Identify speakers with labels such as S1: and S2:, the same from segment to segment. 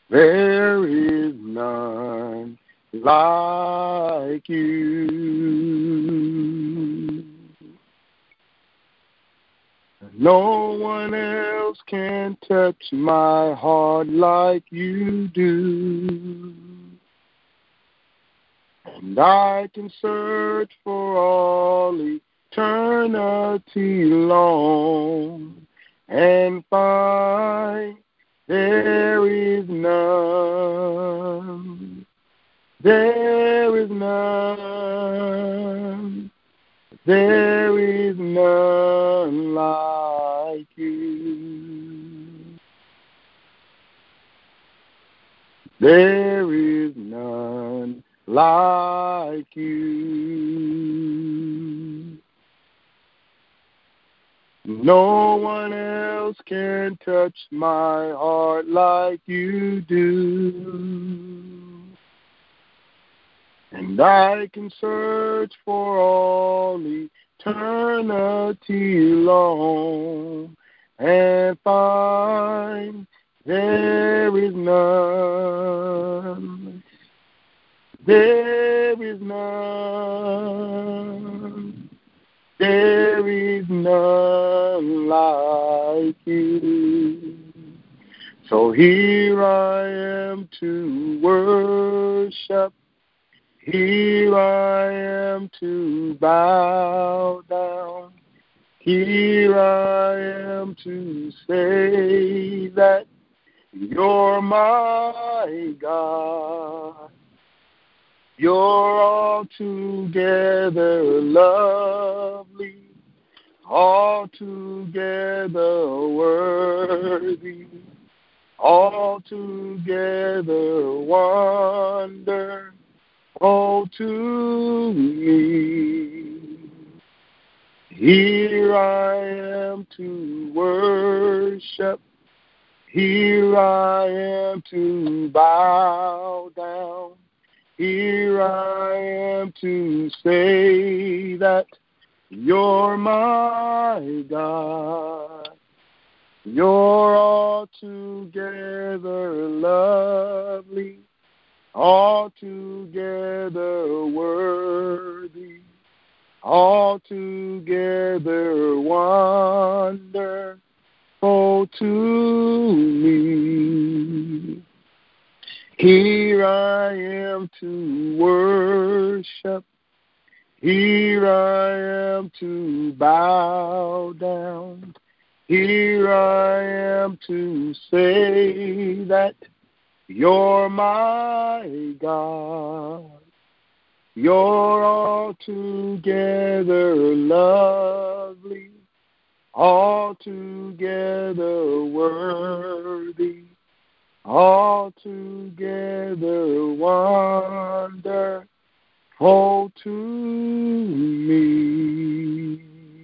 S1: There is none like you. No one else can touch my heart like you do. And I can search for all eternity long and find there is none. There is none. There is none like you. There is none like you. No one else can touch my heart like you do. And I can search for all eternity long and find there is none. There is none. There is none like you. So here I am to worship. Here I am to bow down. Here I am to say that you're my God. You're altogether lovely, altogether worthy, altogether wonderful to me. Here I am to worship. Here I am to bow down. Here I am to say that you're my God. You're altogether lovely, altogether worthy, altogether wonderful to me. Here I am to worship. Here I am to bow down. Here I am to say that you're my God. You're altogether lovely, altogether worthy, altogether wonderful to me.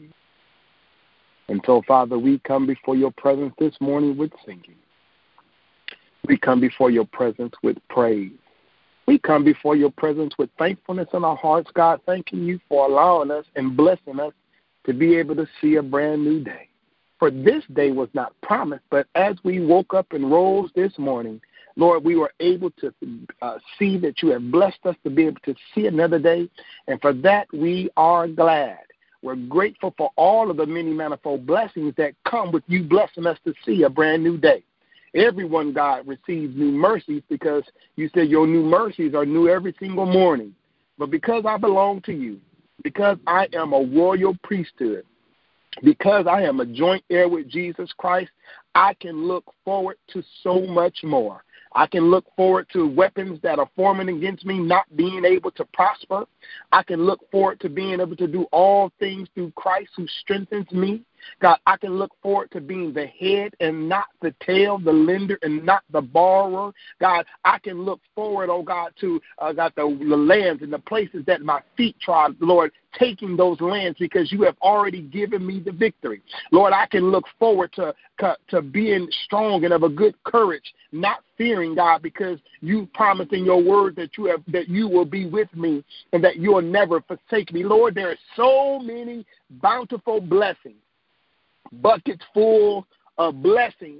S1: And so, Father, we come before your presence this morning with singing. We come before your presence with praise. We come before your presence with thankfulness in our hearts, God, thanking you for allowing us and blessing us to be able to see a brand new day. For this day was not promised, but as we woke up and rose this morning, Lord, we were able to see that you have blessed us to be able to see another day, and for that we are glad. We're grateful for all of the many manifold blessings that come with you blessing us to see a brand new day. Everyone, God, receives new mercies because you said your new mercies are new every single morning. But because I belong to you, because I am a royal priesthood, because I am a joint heir with Jesus Christ, I can look forward to so much more. I can look forward to weapons that are forming against me not being able to prosper. I can look forward to being able to do all things through Christ who strengthens me. God, I can look forward to being the head and not the tail, the lender and not the borrower. God, I can look forward, oh God, to the lands and the places that my feet trod, Lord, taking those lands because you have already given me the victory. Lord, I can look forward to being strong and of a good courage, not fearing, God, because you promised in your word that you will be with me and that you will never forsake me. Lord, there are so many bountiful blessings, buckets full of blessings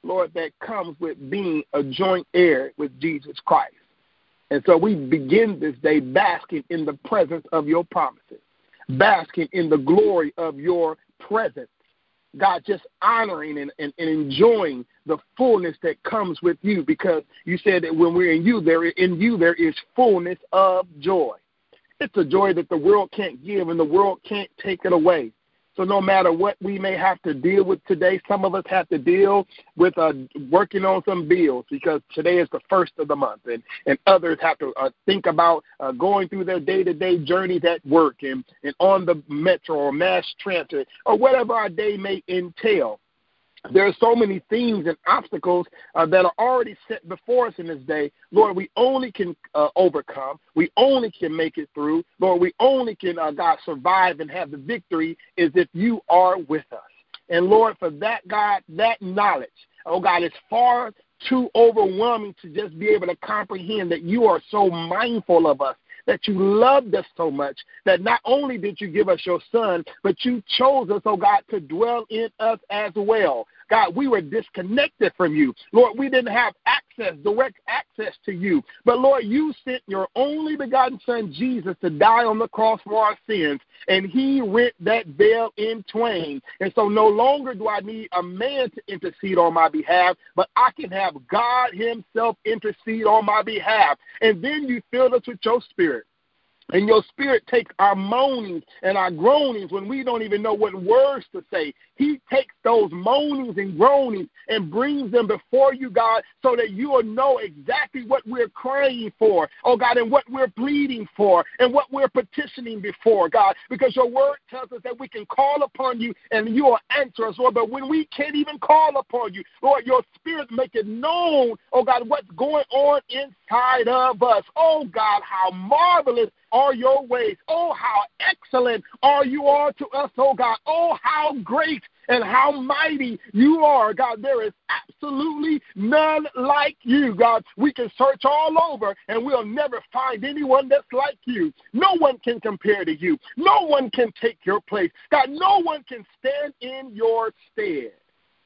S1: Lord, that comes with being a joint heir with Jesus Christ. And so we begin this day basking in the presence of your promises, basking in the glory of your presence. God, just honoring and enjoying the fullness that comes with you, because you said that when we're in you, there is fullness of joy. It's a joy that the world can't give and the world can't take it away. So no matter what we may have to deal with today, some of us have to deal with working on some bills because today is the first of the month, and others have to think about going through their day-to-day journeys at work and on the metro or mass transit or whatever our day may entail. There are so many things and obstacles that are already set before us in this day. Lord, we only can overcome. We only can make it through. Lord, we only can, God, survive and have the victory is if you are with us. And, Lord, for that, God, that knowledge, oh, God, is far too overwhelming to just be able to comprehend that you are so mindful of us, that you loved us so much, that not only did you give us your son, but you chose us, oh God, to dwell in us as well. God, we were disconnected from you. Lord, we didn't have direct access to you. But, Lord, you sent your only begotten son, Jesus, to die on the cross for our sins, and he rent that veil in twain. And so no longer do I need a man to intercede on my behalf, but I can have God himself intercede on my behalf. And then you filled us with your spirit. And your spirit takes our moanings and our groanings when we don't even know what words to say. He takes those moanings and groanings and brings them before you, God, so that you will know exactly what we're crying for, oh God, and what we're pleading for and what we're petitioning before, God, because your word tells us that we can call upon you and you will answer us, Lord. But when we can't even call upon you, Lord, your spirit make it known, oh God, what's going on inside of us. Oh God, how marvelous are your ways. Oh, how excellent are you all to us, oh God. Oh, how great and how mighty you are, God. There is absolutely none like you, God. We can search all over and we'll never find anyone that's like you. No one can compare to you. No one can take your place. God, no one can stand in your stead.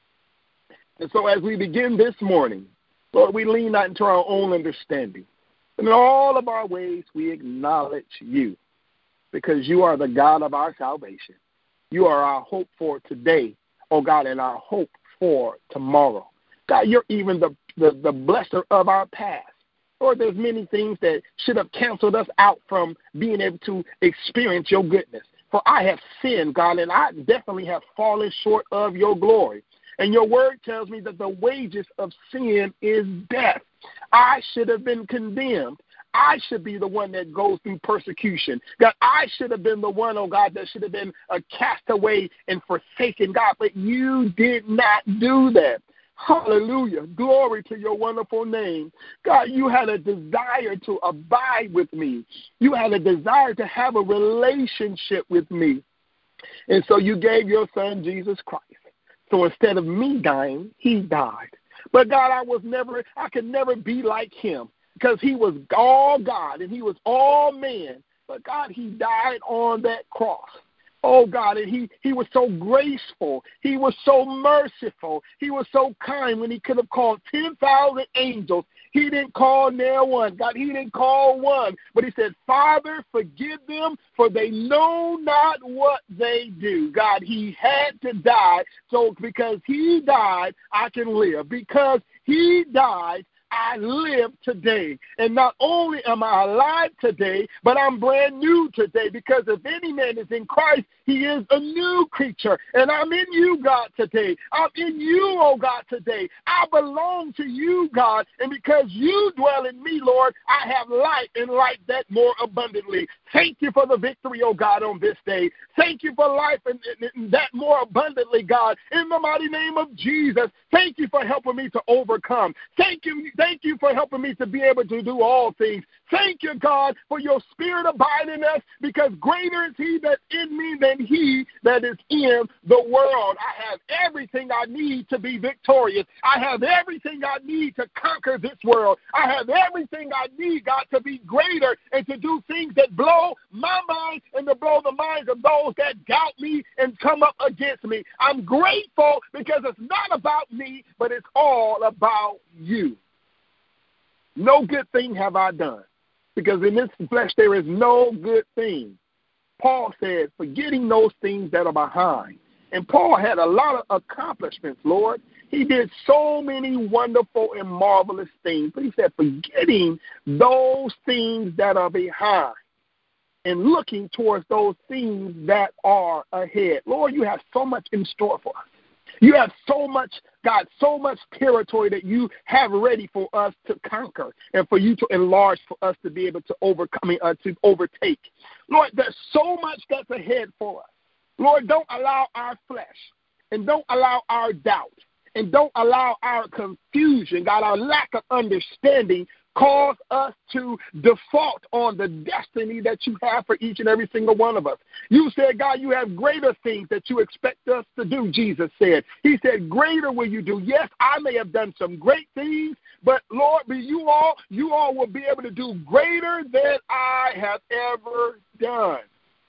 S1: And so as we begin this morning, Lord, we lean not into our own understanding. In all of our ways, we acknowledge you because you are the God of our salvation. You are our hope for today, oh God, and our hope for tomorrow. God, you're even the blesser of our past. Lord, there's many things that should have canceled us out from being able to experience your goodness. For I have sinned, God, and I definitely have fallen short of your glory. And your word tells me that the wages of sin is death. I should have been condemned. I should be the one that goes through persecution. God, I should have been the one, oh God, that should have been a castaway and forsaken, God. But you did not do that. Hallelujah. Glory to your wonderful name. God, you had a desire to abide with me. You had a desire to have a relationship with me. And so you gave your son, Jesus Christ. So instead of me dying, he died. But God, I could never be like him because he was all God and he was all man. But God, he died on that cross. Oh, God, and he was so graceful. He was so merciful. He was so kind when he could have called 10,000 angels. He didn't call near one. God, he didn't call one. But he said, Father, forgive them, for they know not what they do. God, he had to die. So because he died, I can live. Because he died, I live today. And not only am I alive today, but I'm brand new today, because if any man is in Christ, he is a new creature. And I'm in you, God, today. I'm in you, oh God, today. I belong to you, God. And because you dwell in me, Lord, I have life and life that more abundantly. Thank you for the victory, oh God, on this day. Thank you for life and that more abundantly, God, in the mighty name of Jesus. Thank you for helping me to overcome. Thank you for helping me to be able to do all things. Thank you, God, for your spirit abiding in us, because greater is he that's in me than than he that is in the world. I have everything I need to be victorious. I have everything I need to conquer this world. I have everything I need, God, to be greater and to do things that blow my mind and to blow the minds of those that doubt me and come up against me. I'm grateful because it's not about me, but it's all about you. No good thing have I done, because in this flesh there is no good thing. Paul said, forgetting those things that are behind. And Paul had a lot of accomplishments, Lord. He did so many wonderful and marvelous things. But he said, forgetting those things that are behind and looking towards those things that are ahead. Lord, you have so much in store for us. You have so much, God, so much territory that you have ready for us to conquer and for you to enlarge, for us to be able to to overtake. Lord, there's so much that's ahead for us. Lord, don't allow our flesh and don't allow our doubt and don't allow our confusion, God, our lack of understanding, cause us to default on the destiny that you have for each and every single one of us. You said, God, you have greater things that you expect us to do, Jesus said. He said, greater will you do. Yes, I may have done some great things, but Lord, you all will be able to do greater than I have ever done.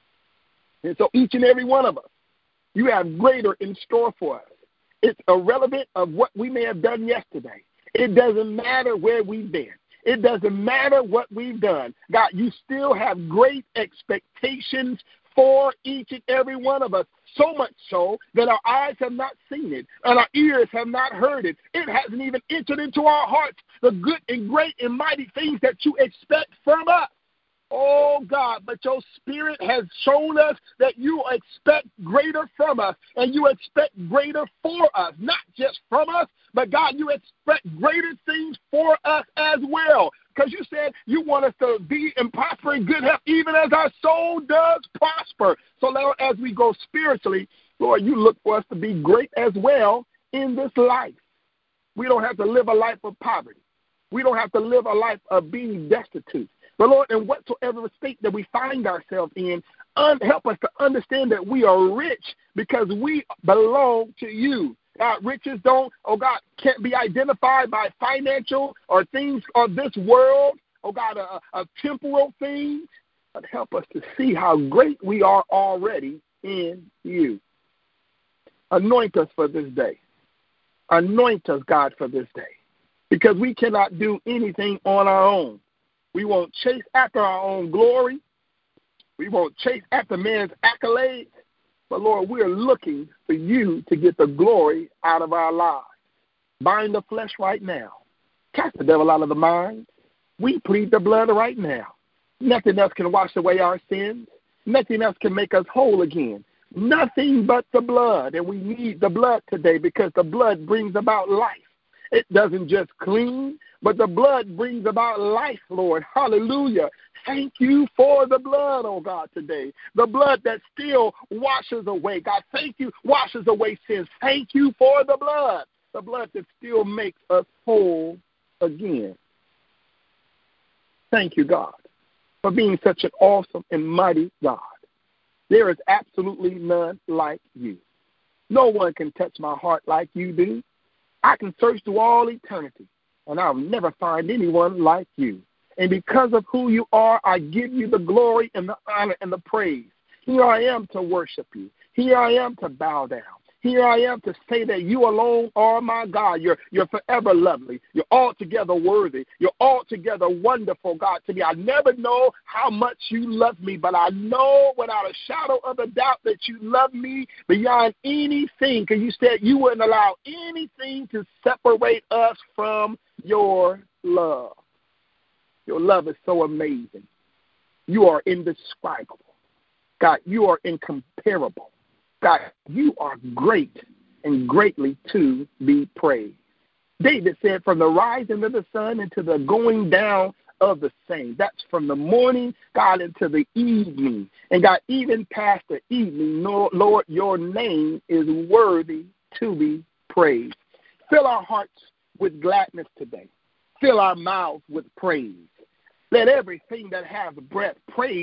S1: And so each and every one of us, you have greater in store for us. It's irrelevant of what we may have done yesterday. It doesn't matter where we've been. It doesn't matter what we've done. God, you still have great expectations for each and every one of us, so much so that our eyes have not seen it and our ears have not heard it. It hasn't even entered into our hearts the good and great and mighty things that you expect from us. Oh, God, but your Spirit has shown us that you expect greater from us, and you expect greater for us, not just from us, but, God, you expect greater things for us as well, because you said you want us to be in prosper and good health, even as our soul does prosper. So, Lord, as we go spiritually, Lord, you look for us to be great as well in this life. We don't have to live a life of poverty. We don't have to live a life of being destitute. But, Lord, in whatsoever state that we find ourselves in, help us to understand that we are rich because we belong to you. God, riches can't be identified by financial or things of this world, a temporal thing. But help us to see how great we are already in you. Anoint us for this day. Anoint us, God, for this day, because we cannot do anything on our own. We won't chase after our own glory. We won't chase after man's accolades. But, Lord, we're looking for you to get the glory out of our lives. Bind the flesh right now. Cast the devil out of the mind. We plead the blood right now. Nothing else can wash away our sins. Nothing else can make us whole again. Nothing but the blood. And we need the blood today because the blood brings about life. It doesn't just clean, but the blood brings about life, Lord. Hallelujah. Thank you for the blood, oh God, today. The blood that still washes away. God, thank you, washes away sins. Thank you for the blood that still makes us whole again. Thank you, God, for being such an awesome and mighty God. There is absolutely none like you. No one can touch my heart like you do. I can search through all eternity, and I'll never find anyone like you. And because of who you are, I give you the glory and the honor and the praise. Here I am to worship you. Here I am to bow down. Here I am to say that you alone are my God. You're forever lovely. You're altogether worthy. You're altogether wonderful, God, to me. I never know how much you love me, but I know without a shadow of a doubt that you love me beyond anything, because you said you wouldn't allow anything to separate us from your love. Your love is so amazing. You are indescribable. God, you are incomparable. God, you are great and greatly to be praised. David said, from the rising of the sun into the going down of the same. That's from the morning, God, into the evening. And God, even past the evening, Lord, your name is worthy to be praised. Fill our hearts with gladness today. Fill our mouths with praise. Let everything that has breath praise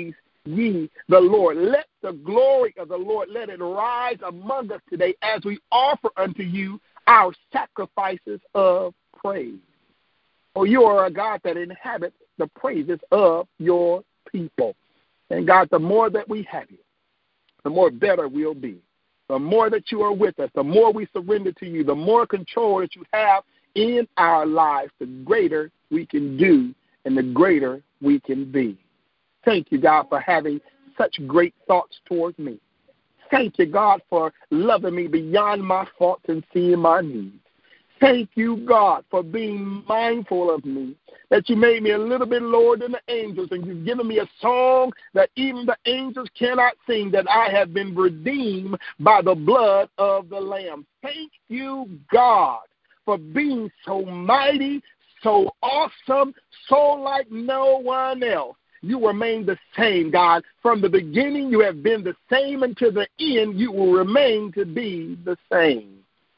S1: ye the Lord. Let the glory of the Lord, let it rise among us today as we offer unto you our sacrifices of praise. For you are a God that inhabits the praises of your people. And God, the more that we have you, the more better we'll be. The more that you are with us, the more we surrender to you, the more control that you have in our lives, the greater we can do and the greater we can be. Thank you, God, for having such great thoughts towards me. Thank you, God, for loving me beyond my faults and seeing my needs. Thank you, God, for being mindful of me, that you made me a little bit lower than the angels, and you've given me a song that even the angels cannot sing, that I have been redeemed by the blood of the Lamb. Thank you, God, for being so mighty, so awesome, so like no one else. You remain the same, God. From the beginning, you have been the same until the end. You will remain to be the same.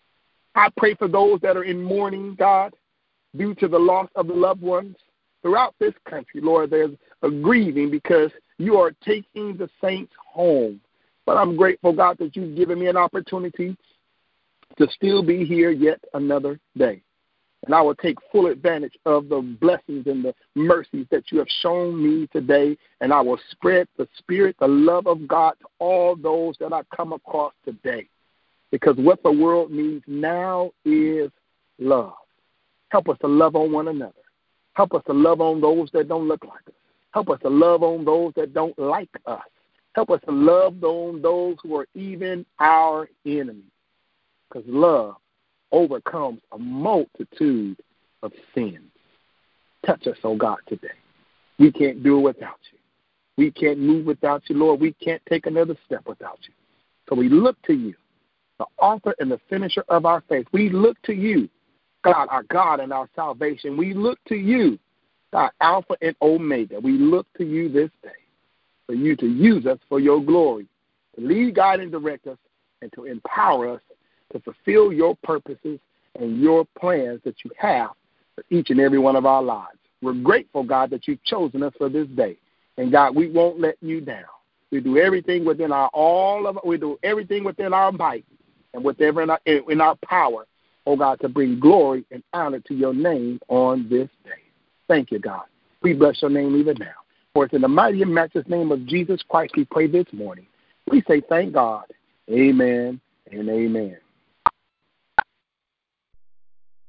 S1: I pray for those that are in mourning, God, due to the loss of the loved ones. Throughout this country, Lord, there's a grieving because you are taking the saints home. But I'm grateful, God, that you've given me an opportunity to still be here yet another day. And I will take full advantage of the blessings and the mercies that you have shown me today. And I will spread the spirit, the love of God to all those that I come across today. Because what the world needs now is love. Help us to love on one another. Help us to love on those that don't look like us. Help us to love on those that don't like us. Help us to love on those who are even our enemies. Because love overcomes a multitude of sins. Touch us, oh God, today. We can't do it without you. We can't move without you, Lord. We can't take another step without you. So we look to you, the author and the finisher of our faith. We look to you, God, our God and our salvation. We look to you, God, Alpha and Omega. We look to you this day for you to use us for your glory, to lead, guide, and direct us, and to empower us to fulfill your purposes and your plans that you have for each and every one of our lives. We're grateful, God, that you've chosen us for this day. And, God, we won't let you down. We do everything within our might and whatever in our power, oh God, to bring glory and honor to your name on this day. Thank you, God. We bless your name even now. For it's in the mighty and matchless name of Jesus Christ we pray this morning. We say thank God. Amen and amen.